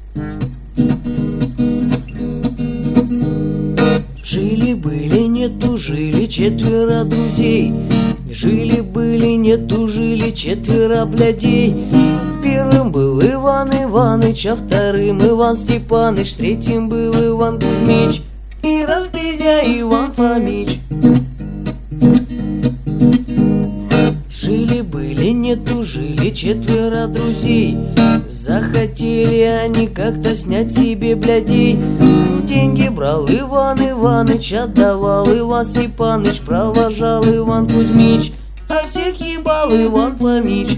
Жили-были, не тужили четверо друзей. Жили-были, не тужили четверо блядей. Первым был Иван Иваныч, а вторым Иван Степаныч, третьим был Иван Кузьмич и разбедя Иван Фомич. Жили-были, не тужили четверо друзей. Захотели они как-то снять себе блядей. Деньги брал Иван Иваныч, отдавал Иван Степаныч, провожал Иван Кузьмич, а всех ебал Иван Фомич.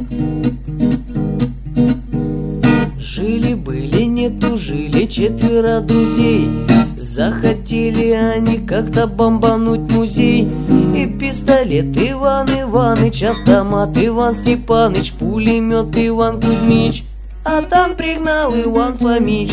Жили-были, не тужили четверо друзей. Захотели они как-то бомбануть музей. И пистолет Иван Иваныч, автомат Иван Степаныч, пулемет Иван Кузьмич, а там пригнал Иван Фомич.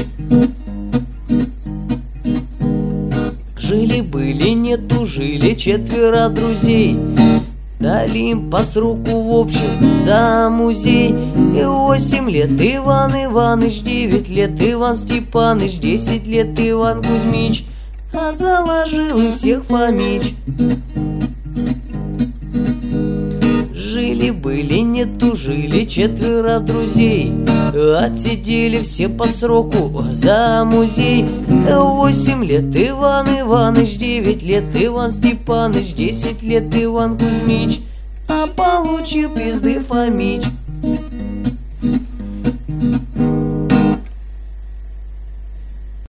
Жили-были, не тужили четверо друзей. Дали им по сроку в общем за музей. И 8 лет Иван Иваныч, 9 лет Иван Степаныч, 10 лет Иван Кузьмич, а заложил их всех Фомич. Жили-были, не тужили четверо друзей. Отсидели все по сроку за музей. 8 лет Иван Иваныч, 9 лет Иван Степаныч, 10 лет Иван Кузьмич, а получил пизды Фомич.